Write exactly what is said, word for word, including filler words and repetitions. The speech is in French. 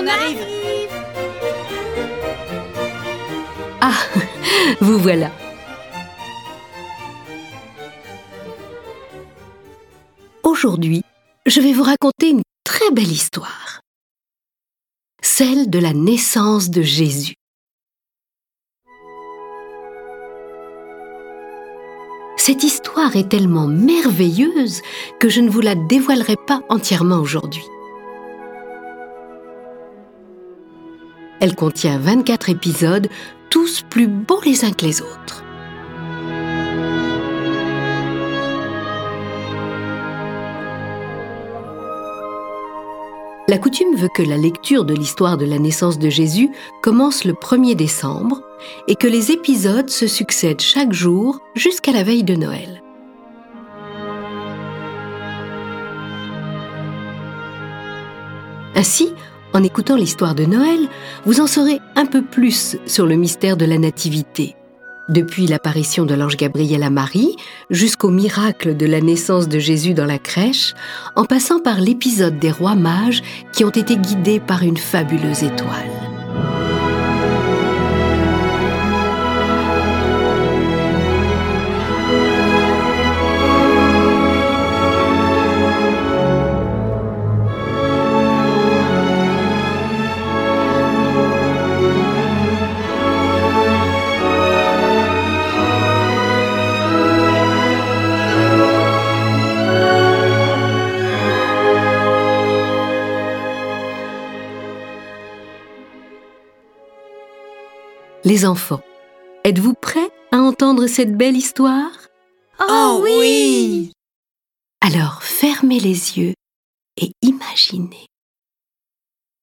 On arrive. Ah, vous voilà. Aujourd'hui, je vais vous raconter une très belle histoire. Celle de la naissance de Jésus. Cette histoire est tellement merveilleuse que je ne vous la dévoilerai pas entièrement aujourd'hui. Elle contient vingt-quatre épisodes, tous plus beaux les uns que les autres. La coutume veut que la lecture de l'histoire de la naissance de Jésus commence le premier décembre et que les épisodes se succèdent chaque jour jusqu'à la veille de Noël. Ainsi, en écoutant l'histoire de Noël, vous en saurez un peu plus sur le mystère de la Nativité, depuis l'apparition de l'ange Gabriel à Marie jusqu'au miracle de la naissance de Jésus dans la crèche, en passant par l'épisode des rois mages qui ont été guidés par une fabuleuse étoile. Les enfants, êtes-vous prêts à entendre cette belle histoire? Oh oui! Alors fermez les yeux et imaginez.